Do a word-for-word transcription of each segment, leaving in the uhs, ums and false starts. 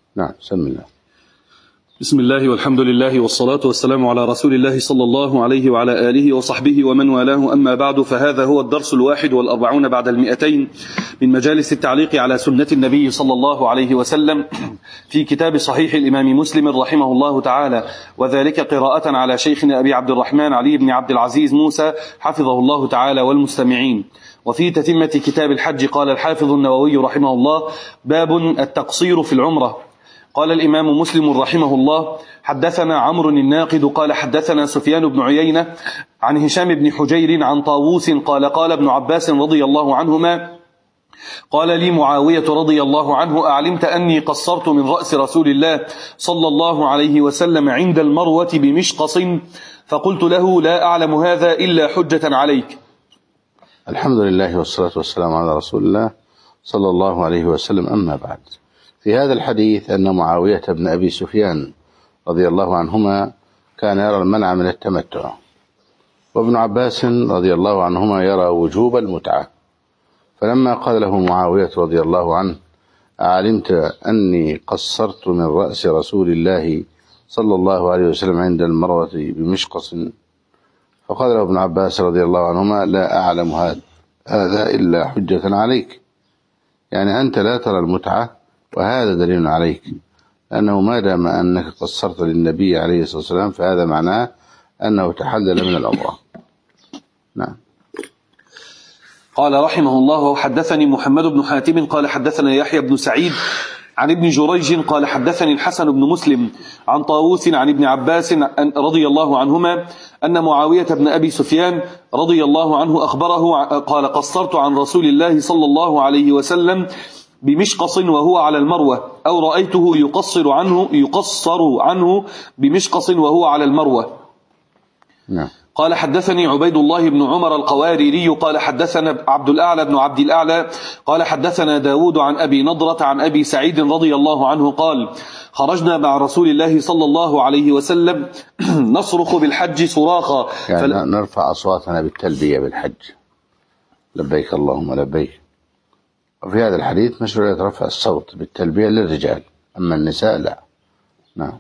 نعم، بسم الله. بسم الله والحمد لله والصلاة والسلام على رسول الله صلى الله عليه وعلى آله وصحبه ومن والاه، أما بعد، فهذا هو الدرس الواحد والأربعون بعد المئتين من مجالس التعليق على سنة النبي صلى الله عليه وسلم في كتاب صحيح الإمام مسلم رحمه الله تعالى، وذلك قراءة على شيخنا أبي عبد الرحمن علي بن عبد العزيز موسى حفظه الله تعالى والمستمعين. وفي تتمة كتاب الحج قال الحافظ النووي رحمه الله: باب التقصير في العمرة. قال الإمام مسلم رحمه الله: حدثنا عمرو الناقد قال حدثنا سفيان بن عيينة عن هشام بن حجير عن طاووس قال قال ابن عباس رضي الله عنهما: قال لي معاوية رضي الله عنه: أعلمت أني قصرت من رأس رسول الله صلى الله عليه وسلم عند المروة بمشقص؟ فقلت له: لا أعلم هذا إلا حجة عليك. الحمد لله والصلاة والسلام على رسول الله صلى الله عليه وسلم، أما بعد. في هذا الحديث أن معاوية بن أبي سفيان رضي الله عنهما كان يرى المنع من التمتع، وابن عباس رضي الله عنهما يرى وجوب المتعة. فلما قال له معاوية رضي الله عنه: أعلمت أني قصرت من رأس رسول الله صلى الله عليه وسلم عند المروة بمشقص؟ فقال له ابن عباس رضي الله عنهما: لا أعلم هذا إلا حجة عليك، يعني أنت لا ترى المتعة، وهذا دليل عليك، لأنه ما دام أنك قصرت للنبي عليه الصلاة والسلام فهذا معناه أنه تحلل من العمرة. نعم. قال رحمه الله: حدثني محمد بن حاتم قال حدثنا يحيى بن سعيد عن ابن جريج قال حدثني الحسن بن مسلم عن طاووس عن ابن عباس رضي الله عنهما أن معاوية بن أبي سفيان رضي الله عنه أخبره قال: قصرت عن رسول الله صلى الله عليه وسلم بمشقص وهو على المروة، أو رأيته يقصر عنه يقصر عنه بمشقص وهو على المروة. نعم. قال حدثني عبيد الله بن عمر القواريري قال حدثنا عبد الأعلى بن عبد الأعلى قال حدثنا داود عن أبي نضرة عن أبي سعيد رضي الله عنه قال: خرجنا مع رسول الله صلى الله عليه وسلم نصرخ بالحج صراخا، يعني فل... نرفع أصواتنا بالتلبية بالحج، لبيك اللهم لبيك. وفي هذا الحديث مشروعية رفع الصوت بالتلبية للرجال، أما النساء لا. نعم.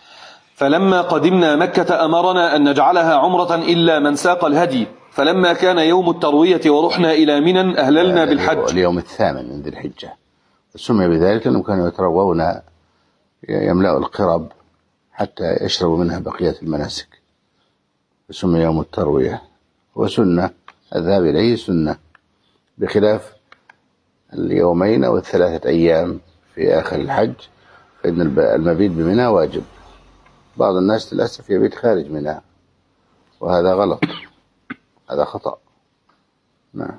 فلما قدمنا مكة أمرنا أن نجعلها عمرة إلا من ساق الهدي، فلما كان يوم التروية ورحنا إلى منى أهللنا بالحج. اليوم الثامن من ذي الحجة، سمي بذلك لأنهم كانوا يتروون يملأوا القرب حتى يشربوا منها بقية المناسك، سمي يوم التروية. وسنة الذهاب إليه سنة، بخلاف اليومين أو الثلاثة أيام في آخر الحج، فإن المبيت بمنى واجب. بعض الناس للأسف يبيت خارج منى، وهذا غلط، هذا خطأ. نعم.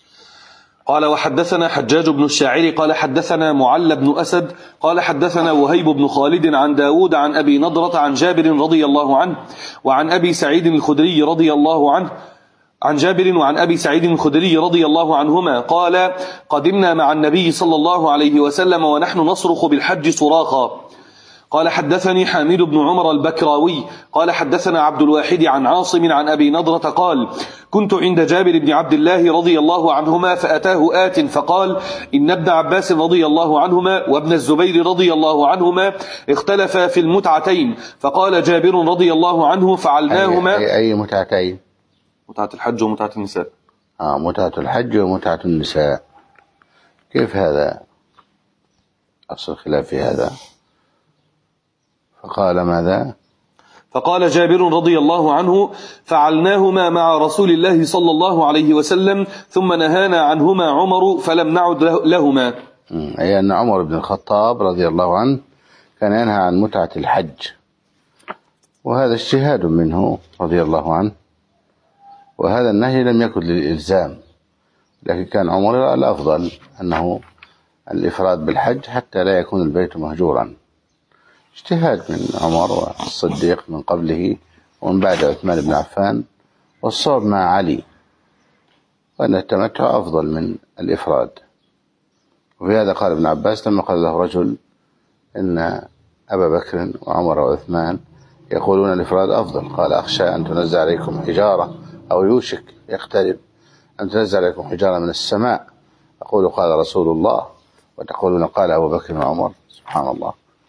قال: وحدثنا حجاج بن الشاعر قال حدثنا معل بن أسد قال حدثنا وهيب بن خالد عن داود عن أبي نضرة عن جابر رضي الله عنه وعن أبي سعيد الخدري رضي الله عنه عن جابر وعن أبي سعيد الخدري رضي الله عنهما قال: قدمنا مع النبي صلى الله عليه وسلم ونحن نصرخ بالحج صراخا. قال حدثني حامد بن عمر البكراوي قال حدثنا عبد الواحد عن عاصم عن أبي نضرة قال: كنت عند جابر بن عبد الله رضي الله عنهما فأتاه آت فقال: إن ابن عباس رضي الله عنهما وابن الزبير رضي الله عنهما اختلفا في المتعتين، فقال جابر رضي الله عنه: فعلناهما. أي, أي متعتين؟ متعة الحج ومتعة النساء. آه متعة الحج ومتعة النساء، كيف هذا؟ أصل خلاف في هذا. فقال ماذا؟ فقال جابر رضي الله عنه: فعلناهما مع رسول الله صلى الله عليه وسلم ثم نهانا عنهما عمر فلم نعد لهما. أي أن عمر بن الخطاب رضي الله عنه كان ينهى عن متعة الحج، وهذا اجتهاد منه رضي الله عنه، وهذا النهي لم يكن للإلزام، لكن كان عمر الأفضل أنه الإفراد بالحج حتى لا يكون البيت مهجورا. اجتهاد من عمر والصديق من قبله ومن بعد عثمان بن عفان، والصواب مع علي، وأن التمتع أفضل من الإفراد. وفي هذا قال ابن عباس لما قال له رجل إن أبا بكر وعمر وعثمان يقولون الإفراد أفضل، قال: أخشى أن تنزل عليكم حجارة، أو يوشك يقترب أن تنزل عليكم حجارة من السماء، أقول قال رسول الله وتقولون قال أبو بكر وعمر. سبحان الله.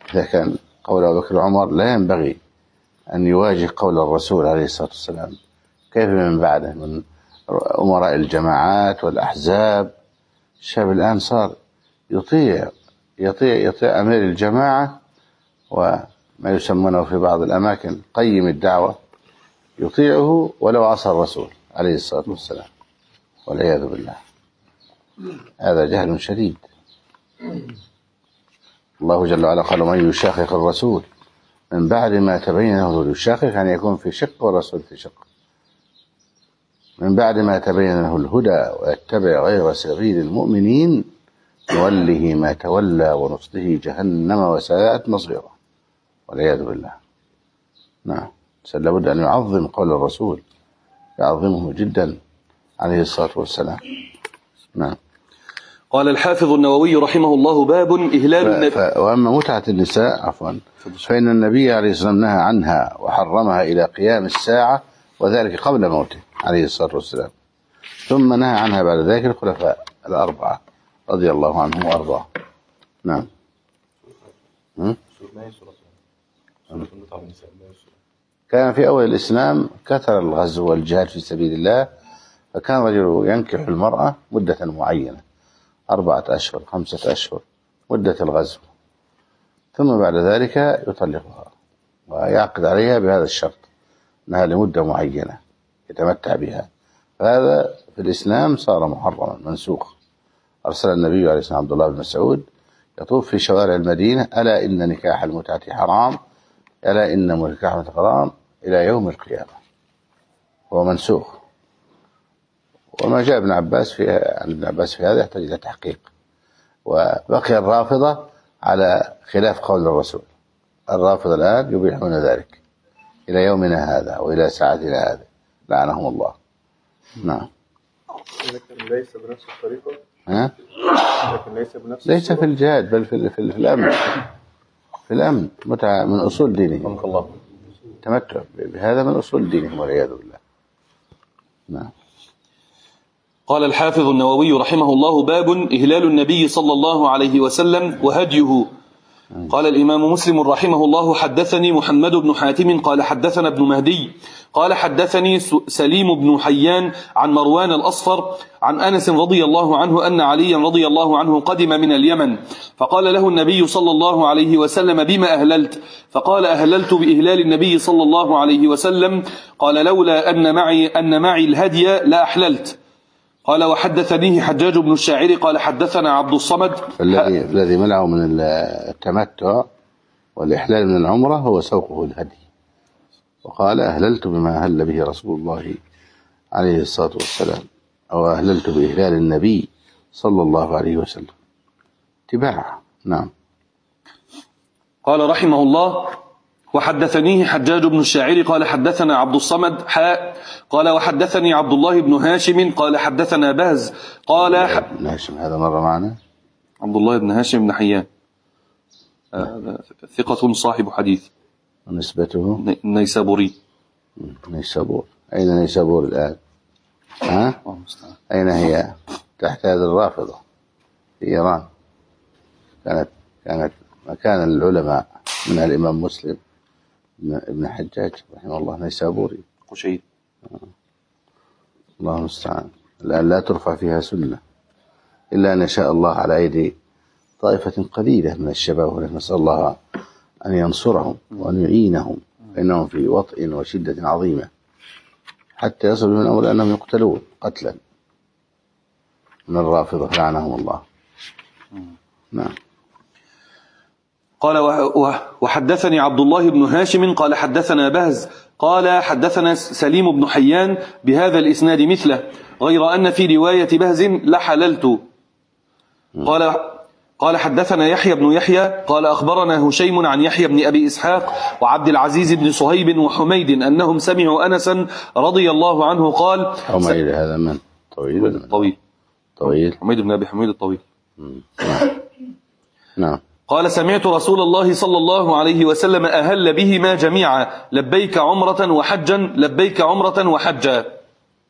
إذا كان قول أبو بكر وعمر لا ينبغي أن يواجه قول الرسول عليه الصلاة والسلام، كيف من بعده من أمراء الجماعات والأحزاب؟ الشاب الآن صار يطيع يطيع يطيع أمير الجماعة وما يسمونه في بعض الأماكن قيم الدعوة، يطيعه ولو عصى الرسول عليه الصلاة والسلام، والعياذ بالله. هذا جهل شديد. الله جل وعلا قال: من يشاقق الرسول من بعد ما تبين له الهدى. يشاقق أن يكون في شق والرسول في شق. من بعد ما تبين له الهدى ويتبع غير سبيل المؤمنين نوله ما تولى ونصله جهنم وساءت مصيره، والعياذ بالله. نعم، لابد أن يعظم قول الرسول، يعظمه جدا عليه الصلاة والسلام. نعم. قال الحافظ النووي رحمه الله: باب إهلال النبي. ف... وأما متعة النساء عفوا فإن النبي عليه الصلاة والسلام نهى عنها وحرمها إلى قيام الساعة، وذلك قبل موته عليه الصلاة والسلام، ثم نهى عنها بعد ذلك الخلفاء الأربعة رضي الله عنهم وأرضاهم. نعم. كان في أول الإسلام كثر الغزو والجهاد في سبيل الله، فكان رجل ينكح المرأة مدة معينة، أربعة أشهر خمسة أشهر مدة الغزو، ثم بعد ذلك يطلقها ويعقد عليها بهذا الشرط أنها لمدة معينة يتمتع بها. فهذا في الإسلام صار محرما منسوخ. أرسل النبي عليه الصلاة والسلام عبد الله بن مسعود يطوف في شوارع المدينة: ألا إن نكاح المتعة حرام، ألا إن نكاح المتعة حرام إلى يوم القيامة. هو منسوخ. وما جاء ابن عباس في عن ابن عباس في هذا يحتاج إلى تحقيق. وبقي الرافضة على خلاف قول الرسول. الرافضة الآن يبيحون ذلك إلى يومنا هذا وإلى ساعتنا هذا، لعنهم الله. نعم. لكن ليس بنفس الطريقة. ها؟ لكن ليس بنفس ليس في الجهاد بل في, في, في الأمن. في الأمن متعة من أصول دينهم. الله. تمتع بهذا من أصول دينهم والعياذ بالله. نعم. قال الحافظ النووي رحمه الله: باب إهلال النبي صلى الله عليه وسلم وهديه. قال الإمام مسلم رحمه الله: حدثني محمد بن حاتم قال حدثنا ابن مهدي قال حدثني سليم بن حيان عن مروان الأصفر عن أنس رضي الله عنه أن عليا رضي الله عنه قدم من اليمن، فقال له النبي صلى الله عليه وسلم: بما أهللت؟ فقال: أهللت بإهلال النبي صلى الله عليه وسلم. قال: لولا أن معي, أن معي الهدي لا أحللت. قال: وحدثنيه حجاج بن الشاعر قال حدثنا عبد الصمد. الذي الذي منعه من التمتع والإحلال من العمرة هو سوقه الهدي، وقال: أهللت بما أهل به رسول الله عليه الصلاة والسلام، أو أهللت بإهلال النبي صلى الله عليه وسلم اتباعا. نعم. قال رحمه الله: وحدثنيه حجاج بن الشاعر قال حدثنا عبد الصمد حاء قال وحدثني عبد الله بن هاشم قال حدثنا بهز قال بن هاشم هذا مرة معنا. عبد الله بن هاشم بن حيان ثقة صاحب حديث. ونسبته نيسابوري. نيسابور. أين نيسابور الآن؟ ها؟ أين هي؟ تحت هذه الرافضة في إيران. كانت كانت مكان العلماء من الإمام مسلم ابن حجاج رحمه الله نيسابوري قشير. الله المستعان. الآن لا ترفع فيها سنة إلا أن يشاء الله على أيدي طائفة قليلة من الشباب، نسأل الله أن ينصرهم وأن يعينهم، فإنهم في وطئ وشدة عظيمة حتى يصل من الأمر أنهم يقتلون قتلا من الرافضة لعنهم الله. نعم. قال وحدثني عبد الله بن هاشم قال حدثنا بهز قال حدثنا سليم بن حيان بهذا الإسناد مثله، غير أن في رواية بهز لحللت. قال قال حدثنا يحيى بن يحيى قال أخبرنا هشيم عن يحيى بن أبي إسحاق وعبد العزيز بن صهيب وحميد أنهم سمعوا أنسا رضي الله عنه قال. حميد هذا من طويل طويل طويل حميد بن أبي حميد الطويل. نعم. نعم. قال سمعت رسول الله صلى الله عليه وسلم أهل بهما جميعا: لبيك عمرة وحجا، لبيك عمرة وحجا.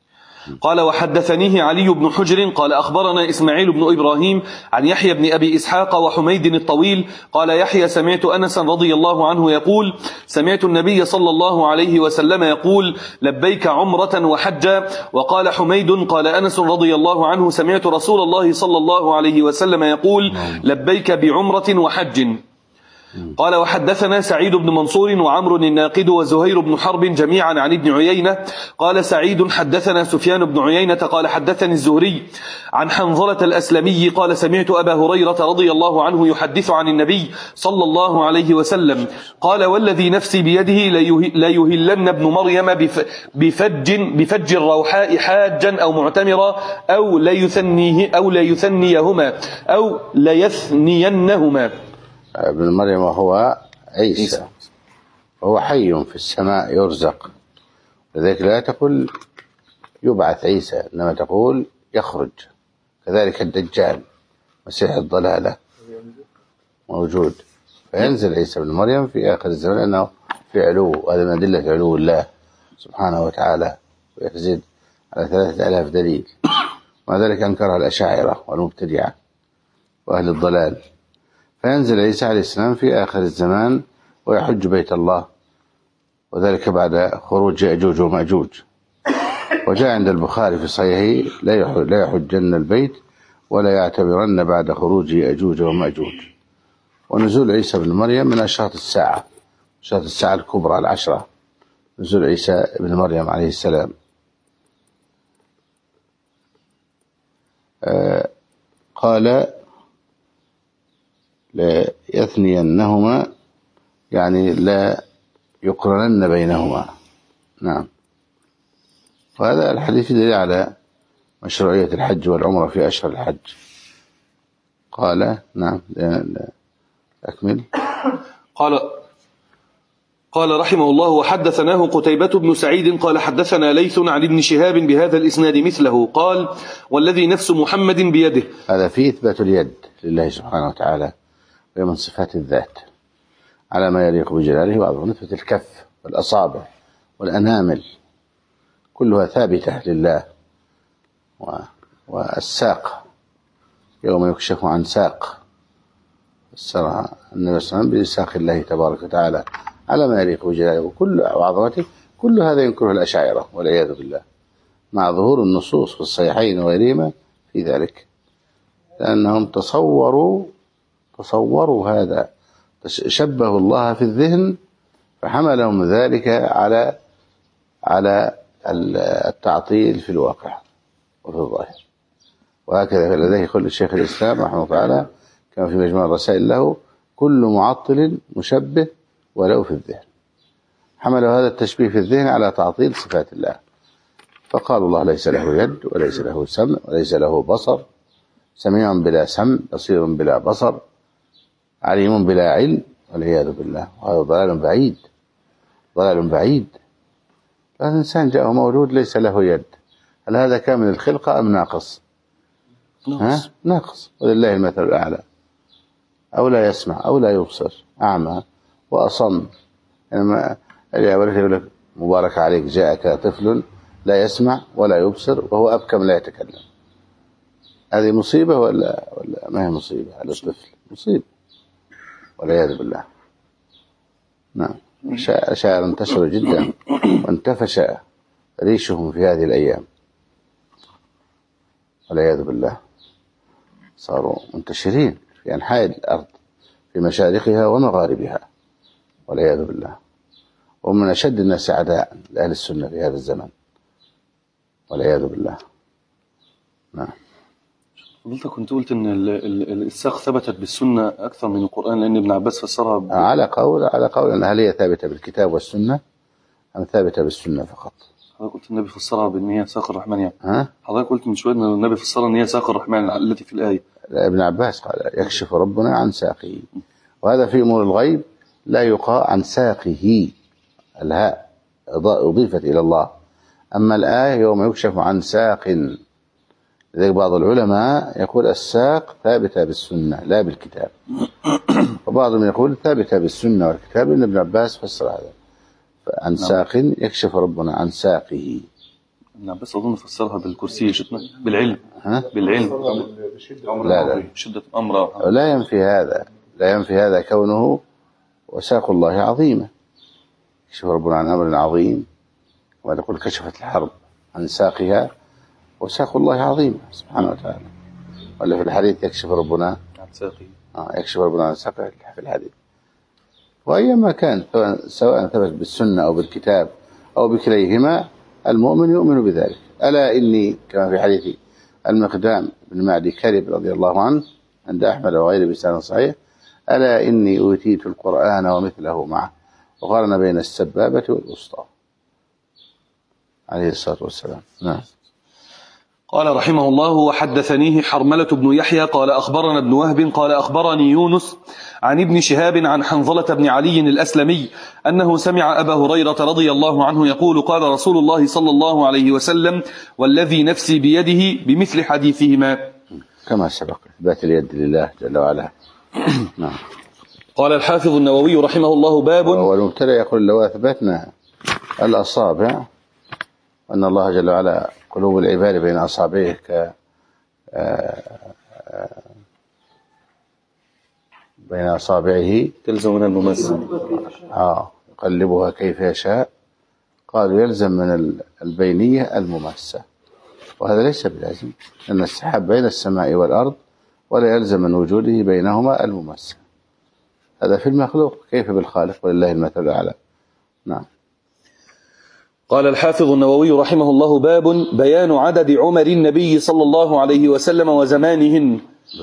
قال وحدثنيه علي بن حجر قال أخبرنا إسماعيل بن إبراهيم عن يحيى بن أبي إسحاق وحميد الطويل قال يحيى سمعت أنس رضي الله عنه يقول سمعت النبي صلى الله عليه وسلم يقول لبيك عمرة وحجا. وقال حميد قال أنس رضي الله عنه سمعت رسول الله صلى الله عليه وسلم يقول لبيك بعمرة وحج. قال وحدثنا سعيد بن منصور وعمر الناقد وزهير بن حرب جميعا عن ابن عيينة قال سعيد حدثنا سفيان بن عيينة قال حدثني الزهري عن حنظلة الأسلمي قال سمعت أبا هريرة رضي الله عنه يحدث عن النبي صلى الله عليه وسلم قال والذي نفسي بيده ليهلن ابن مريم بفج بفج الروحاء حاجا أو معتمرا أو ليثنيه أو ليثنيهما أو ليثنينهما. ابن مريم وهو عيسى وهو حي في السماء يرزق، لذلك لا تقول يبعث عيسى إنما تقول يخرج. كذلك الدجال مسيح الضلالة موجود، فينزل عيسى بن مريم في آخر الزمان أنه في علو، وهذا من أدلة علو الله سبحانه وتعالى، ويزيد على ثلاثة آلاف دليل. ومع ذلك أنكرها الأشاعرة والمبتدعة وأهل الضلال. فينزل عيسى عليه السلام في آخر الزمان ويحج بيت الله، وذلك بعد خروج يأجوج ومأجوج. وجاء عند البخاري في صحيحه لا يحجن البيت ولا يعتبرن بعد خروج يأجوج ومأجوج. ونزول عيسى بن مريم من أشراط الساعة، أشراط الساعة الكبرى العشرة، نزول عيسى بن مريم عليه السلام. آه قال لا يثنينهما يعني لا يقرنن بينهما. نعم. وهذا الحديث دليل على مشروعية الحج والعمرة في أشهر الحج. قال نعم أكمل. قال قال رحمه الله وحدثناه قتيبة بن سعيد قال حدثنا ليث عن ابن شهاب بهذا الإسناد مثله قال والذي نفس محمد بيده. هذا فيه إثبات اليد لله سبحانه وتعالى، وهي من صفات الذات على ما يليق بجلاله وعظمته. نثبت الكف والأصابع والأنامل كلها ثابتة لله. والساق يوم يكشف عن ساق، فسرها النبي صلى الله عليه وسلم بساق الله تبارك وتعالى على ما يليق بجلاله وكل وعظمته. كل هذا ينكره الأشاعرة والعياذ بالله، مع ظهور النصوص في الصحيحين وغيرهما في ذلك، لأنهم تصوروا تصوروا هذا، شبهوا الله في الذهن فحملهم ذلك على على التعطيل في الواقع وفي الظاهر. وهكذا لديه يقول الشيخ الإسلام رحمه الله تعالى كما في مجموع الرسائل له كل معطل مشبه ولو في الذهن. حملوا هذا التشبيه في الذهن على تعطيل صفات الله، فقال الله ليس له يد وليس له سمع وليس له بصر، سميع بلا سمع بصير بلا بصر عليم بلا علم، والعياذ بالله. وهذا ضلال بعيد، ضلال بعيد. الإنسان جاءه مولود ليس له يد، هل هذا كامل الخلقة أم ناقص؟ ناقص. ناقص. ولله المثل الأعلى. أو لا يسمع أو لا يبصر، أعمى وأصم. يعني يقول لك مبارك عليك جاءك طفل لا يسمع ولا يبصر وهو أبكم لا يتكلم. هذه مصيبة ولا ولا ما هي مصيبة؟ هذا الطفل مصيبة والعياذ بالله. نعم. أشاعر انتشروا جدا وانتفش ريشهم في هذه الأيام والعياذ بالله. صاروا منتشرين في أنحاء الأرض في مشارقها ومغاربها والعياذ بالله، ومن أشد الناس عداء لأهل السنة في هذا الزمن والعياذ بالله. نعم. فضلتك كنت قلت ان الساق ثبتت بالسنة اكثر من القرآن، لان ابن عباس فسرها ب... على قول على قول ان هل هي ثابتة بالكتاب والسنة ام ثابتة بالسنة فقط؟ حضرتك قلت النبي فسرها بان هي ساق الرحمن يعني. ها؟ حضرتك قلت من شوية ان النبي فسرها ان هي ساق الرحمن التي في الآية. ابن عباس قال يكشف ربنا عن ساقه، وهذا في امور الغيب لا يقال عن ساقه، الهاء اضيفت الى الله. اما الآية يوم يكشف عن ساق، لذلك بعض العلماء يقول الساق ثابتة بالسنة لا بالكتاب، وبعضهم يقول ثابتة بالسنة والكتاب، لأن ابن عباس فسر هذا عن ساق يكشف ربنا عن ساقه نعم بس أظن فسرها بالكرسي شتنا بالعلم. ها؟ بالعلم. لا لا شدة الأمر. لا ينفي هذا، لا ينفي هذا كونه وساق الله عظيمة. كشف ربنا عن أمر عظيم، ويقول كشفت الحرب عن ساقها وساق الله عظيم سبحانه وتعالى. ولا في الحديث يكشف ربنا عن ساقه. آه يكشف ربنا عن ساقه في الحديث. وأيما كان سواء ثبت بالسنة أو بالكتاب أو بكليهما المؤمن يؤمن بذلك. ألا إني كما في حديث المقدام بن معدي كرب رضي الله عنه عند أحمد وغيره بسند صحيح: ألا إني أوتيت القرآن ومثله معه، وقارن بين السبابة والوسطى عليه الصلاة والسلام. نعم. قال رحمه الله: وحدثنيه حرملة بن يحيى قال أخبرنا ابن وهب قال أخبرني يونس عن ابن شهاب عن حنظلة بن علي الأسلمي أنه سمع أبا هريرة رضي الله عنه يقول: قال رسول الله صلى الله عليه وسلم: والذي نفسي بيده بمثل حديثهما. كما سبق إثبات اليد لله جل وعلا. نعم. قال الحافظ النووي رحمه الله: باب. والمبتدأ يقول: لو أثبتنا الأصابع وأن الله جل وعلا قلوب العباد بين أصابعه ك بين أصابعه تلزم من الممس آه يقلبها كيف يشاء، قالوا يلزم من البينية الممسة، وهذا ليس بلازم، لأن السحاب بين السماء والأرض ولا يلزم من وجوده بينهما الممسة. هذا في المخلوق، كيف بالخالق؟ ولله المثل الأعلى. نعم. قال الحافظ النووي رحمه الله: باب بيان عدد عمر النبي صلى الله عليه وسلم وزمانهن.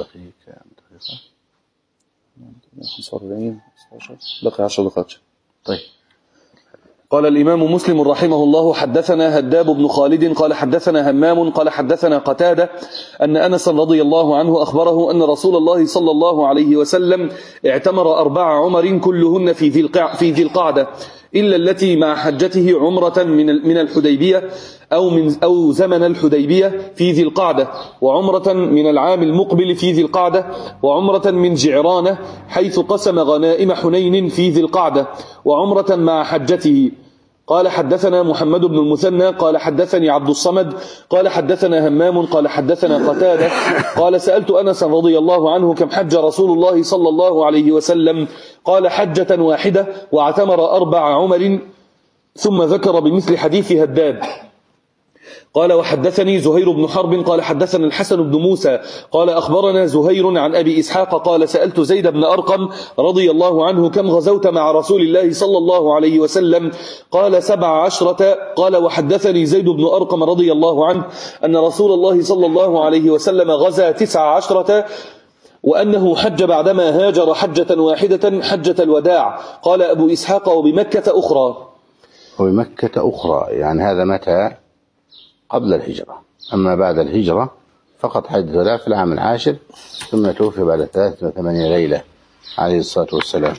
بقي عشر دقائق. طيب. قال الإمام مسلم رحمه الله: حدثنا هداب بن خالد قال حدثنا همام قال حدثنا قتادة أن أنس رضي الله عنه أخبره أن رسول الله صلى الله عليه وسلم اعتمر أربع عمر كلهن في ذي القع في ذي القعدة إلا التي مع حجته عمرة من من الحديبية أو من أو زمن الحديبية في ذي القعدة، وعمرة من العام المقبل في ذي القعدة، وعمرة من جعرانة حيث قسم غنائم حنين في ذي القعدة، وعمرة مع حجته. قال حدثنا محمد بن المثنى قال حدثني عبد الصمد قال حدثنا همام قال حدثنا قتادة قال: سألت أنس رضي الله عنه: كم حج رسول الله صلى الله عليه وسلم؟ قال: حجة واحدة واعتمر أربع عمر، ثم ذكر بمثل حديث هداب. قال: وحدثني زهير بن حرب قال حدثنا الحسن بن موسى قال أخبرنا زهير عن أبي إسحاق قال: سألت زيد بن أرقم رضي الله عنه: كم غزوت مع رسول الله صلى الله عليه وسلم؟ قال: سبع عشرة. قال: وحدثني زيد بن أرقم رضي الله عنه أن رسول الله صلى الله عليه وسلم غزا تسع عشرة، وأنه حج بعدما هاجر حجة واحدة حجة الوداع. قال أبو إسحاق: وبمكة أخرى. وبمكة أخرى يعني هذا متى؟ قبل الهجرة. أما بعد الهجرة فقط حج الوداع في العام العاشر، ثم توفي بعد ثلاثة وثمانية ليلة عليه الصلاة والسلام.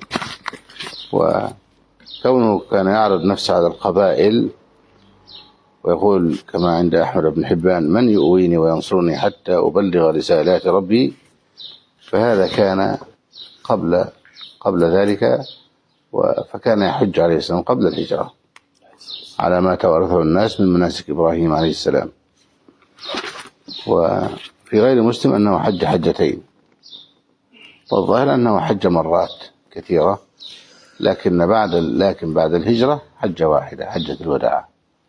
وكونه كان يعرض نفسه على القبائل ويقول كما عند أحمد بن حبان: من يؤويني وينصرني حتى أبلغ رسالات ربي، فهذا كان قبل قبل ذلك، فكان يحج عليه السلام قبل الهجرة على ما توارثه الناس من مناسك إبراهيم عليه السلام. وفي غير مسلم أنه حج حجتين، والظاهر أنه حج مرات كثيرة، لكن بعد لكن بعد الهجرة حجة واحدة، حجة الوداع.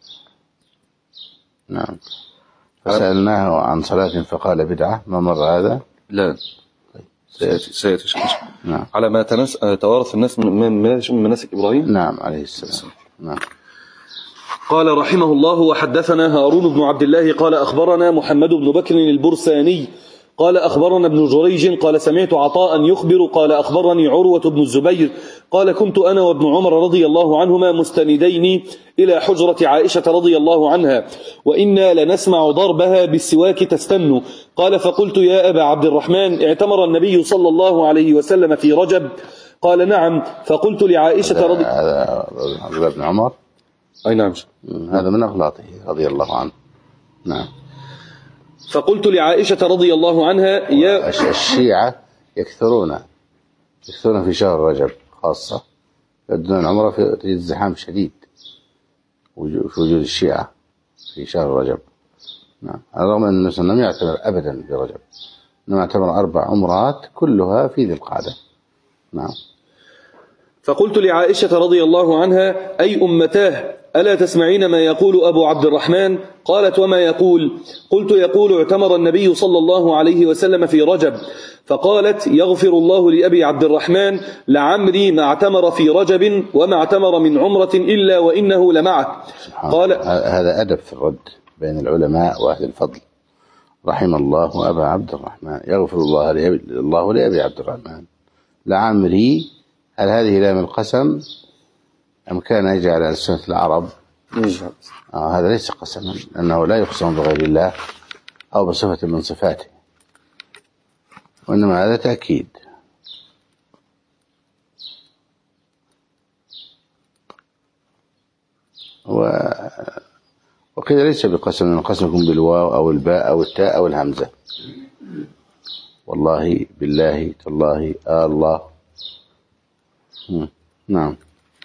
نعم. فسألناه عن صلاة فقال: بدعة. ما مر هذا؟ لا سيأتي سيأتي نعم. على ما تنس... توارث الناس من مناسك إبراهيم. نعم عليه السلام. نعم. قال رحمه الله: وحدثنا هارون بن عبد الله قال أخبرنا محمد بن بكر البرساني قال أخبرنا ابن جريج قال سمعت عطاء يخبر قال أخبرني عروة بن الزبير قال: كنت أنا وابن عمر رضي الله عنهما مستندين إلى حجرة عائشة رضي الله عنها، وإنا لنسمع ضربها بالسواك تستن. قال: فقلت: يا أبا عبد الرحمن، اعتمر النبي صلى الله عليه وسلم في رجب؟ قال: نعم. فقلت لعائشة رضي هذا ابن عمر. أي نعم، هذا من أغلاطه رضي الله عنه. نعم. فقلت لعائشة رضي الله عنها: يا الشيعة يكثرون يكثرون في شهر رجب خاصة، يؤدون العمرة في الزحام شديد في وجود الشيعة، في شهر رجب. نعم. رغم أن النبي صلى الله عليه وسلم لم يعتمر أبدا برجب، إنما اعتمر أربع عمرات كلها في ذي القعدة. نعم. فقلت لعائشة رضي الله عنها: أي أمتاه، ألا تسمعين ما يقول أبو عبد الرحمن؟ قالت: وما يقول؟ قلت: يقول اعتمر النبي صلى الله عليه وسلم في رجب. فقالت: يغفر الله لأبي عبد الرحمن، لعمري ما اعتمر في رجب وما اعتمر من عمرة إلا وإنه لمعه. قال هذا أدب في الرد بين العلماء وأهل الفضل. رحم الله أبا عبد الرحمن، يغفر الله لأبي, الله لأبي عبد الرحمن، لعمري. هل هذه لام القسم أم كان يجعل على سنة العرب؟ آه هذا ليس قسما، لأنه لا يقسم بغير الله أو بصفة من صفاته، وإنما هذا تأكيد. و... وقيل ليس بقسم، القسم يكون بالواو أو الباء أو التاء أو الهمزة. والله بالله تالله آه الله. نعم.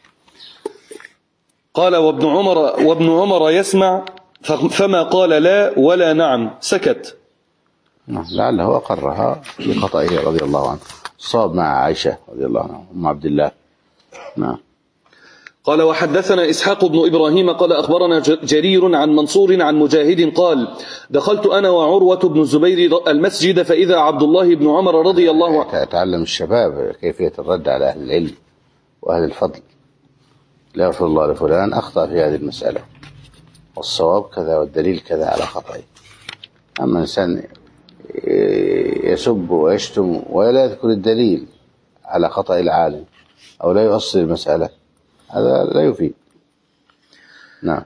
قال: وابن عمر وابن عمر يسمع فما قال لا ولا نعم، سكت. نعم. لعله أقرها في خطئه رضي الله عنه. صاب مع عائشة رضي الله عنها أم عبد الله. نعم. قال: وحدثنا إسحاق بن إبراهيم قال أخبرنا جرير عن منصور عن مجاهد قال: دخلت أنا وعروة بن الزبير المسجد فإذا عبد الله بن عمر رضي الله عنه. تعلم الشباب كيفية الرد على أهل العلم وأهل الفضل. لا يغفر الله لفلان أخطأ في هذه المسألة، والصواب كذا والدليل كذا على خطئه. أما إنسان يسب ويشتم ولا يذكر الدليل على خطأ العالم أو لا يؤصل المسألة، هذا لا يفيد. نعم.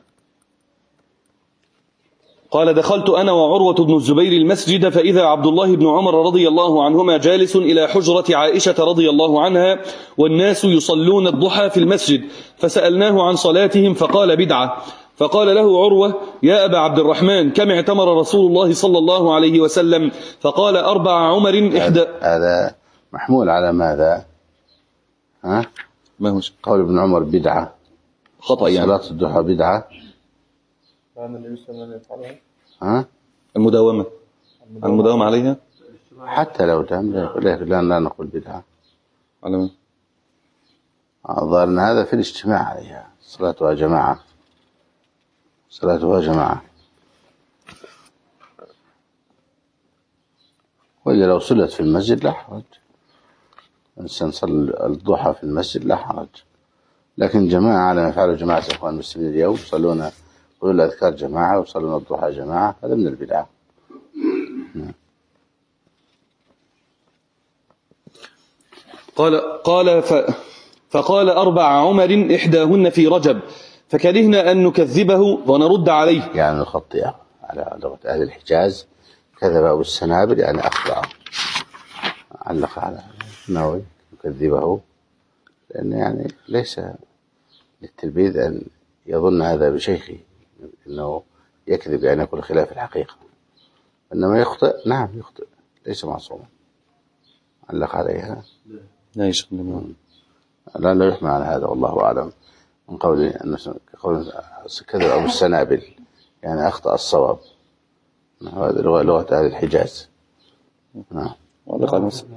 قال: دخلت أنا وعروة بن الزبير المسجد فإذا عبد الله بن عمر رضي الله عنهما جالس إلى حجرة عائشة رضي الله عنها والناس يصلون الضحى في المسجد، فسألناه عن صلاتهم فقال: بدعة. فقال له عروة: يا أبا عبد الرحمن، كم اعتمر رسول الله صلى الله عليه وسلم؟ فقال: أربع عمر إحدى. هذا محمول على ماذا؟ ها؟ ما هو قول ابن عمر بدعة، خطأ يعني. صلاة الضحى بدعة. ها؟ المداومة المداومة عليها حتى لو تم لا لا نقول بدعة. على الظاهر أن هذا في الاجتماع عليها، صلاتها جماعة، صلاتها جماعة. وإذا لو صلت في المسجد لا حرج، الإنسان صلى الضحى في المسجد لا حرج، لكن جماعة على ما يفعله جماعة الإخوان المسلمين اليوم، يصلون يقولون الأذكار جماعة ويصلون الضحى جماعة، هذا من البدعة. قال قال ف فقال: أربع عمر إحداهن في رجب، فكرهنا أن نكذبه ونرد عليه. يعني نخطئه على لغة أهل الحجاز، كذب أبو السنابل يعني أخطأ، علق على النووي يكذبه، لأن يعني ليس للتلبيذ أن يظن هذا بشيخه أنه يكذب يعني يقول خلاف الحقيقة، إنما يخطئ. نعم يخطئ، ليس معصوما. علق عليها لا يشغل لا لا يحمل على هذا، والله أعلم. من قول أن قول كذب أبو السنابل يعني أخطأ الصواب. هذه لغة لغة أهل الحجاز. نعم. علق على نفسه.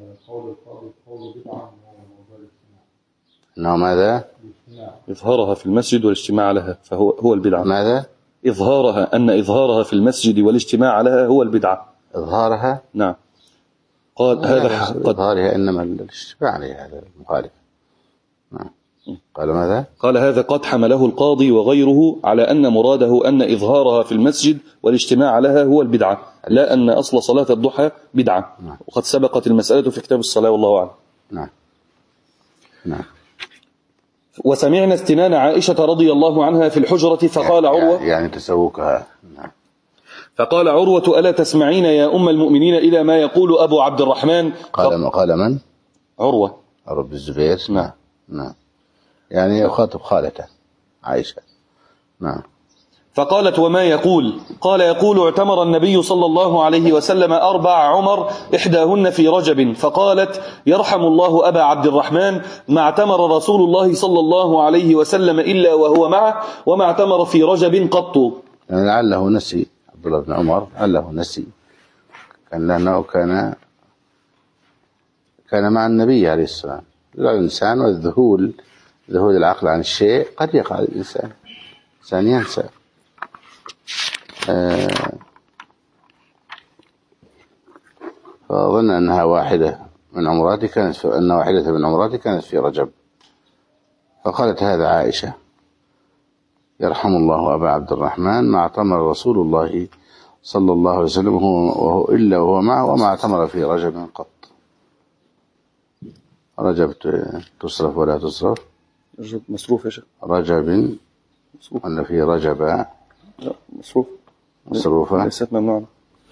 إنه ماذا؟ إظهارها في المسجد والاجتماع لها فهو هو البدعة. ماذا؟ إظهارها أن إظهارها في المسجد والاجتماع لها هو البدعة. إظهارها؟ نعم. قال هذا قد إظهارها إنما الاجتماع عليها هذا المخالف. نعم. قال ماذا؟ قال هذا قد حمله القاضي وغيره على أن مراده أن إظهارها في المسجد والاجتماع لها هو البدعة، لا أن أصل صلاة الضحى بدعة. نعم. وقد سبقت المسألة في كتاب الصلاة والله أعلم. نعم. نعم. وسمعنا استنان عائشة رضي الله عنها في الحجرة فقال يعني عروة يعني تسوكها. نعم. فقال عروة: ألا تسمعين يا أم المؤمنين إلى ما يقول أبو عبد الرحمن؟ قال قال من؟ عروة عروة بن الزبير. نعم. نعم. يعني يخاطب خالته عائشة. نعم. فقالت: وما يقول؟ قال: يقول اعتمر النبي صلى الله عليه وسلم أربع عمر إحداهن في رجب. فقالت: يرحم الله أبا عبد الرحمن، ما اعتمر رسول الله صلى الله عليه وسلم إلا وهو معه، وما اعتمر في رجب قط. يعني لعله نسي عبد الله بن عمر، لعله نسي، كان لأنه كان كان مع النبي عليه السلام. الإنسان والذهول، ذهول العقل عن الشيء قد يقع الإنسان، الإنسان ينسى. آه فأظن أنها واحدة من عمراتي كانت في أن واحدة من عمراتي كانت في رجب، فقالت هذا عائشة يرحم الله أبا عبد الرحمن ما اعتمر رسول الله صلى الله عليه وسلم وهو إلا وهو معه وما اعتمر في رجب قط. رجب تصرف ولا تصرف؟ رجب مصروف يا شيخ. رجب مصروف ولا في رجب؟ لا مصروف. مصروفة ليست ممنوعة.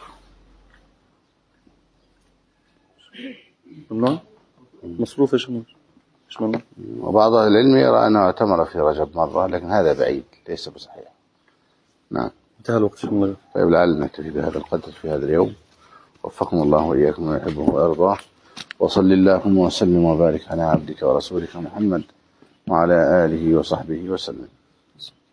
ممنوع؟ مصروف يا شيخ مش ممنوع. وبعض أهل العلم يرى أنه اعتمر في رجب مرة، لكن هذا بعيد ليس بصحيح. نعم. انتهى الوقت في المغرب. طيب لعل نكتفي بهذا القدر في هذا اليوم. وفقكم الله وإياكم وما يحبه ويرضاه. وصل اللهم وسلم وبارك على عبدك ورسولك محمد وعلى آله وصحبه وسلم.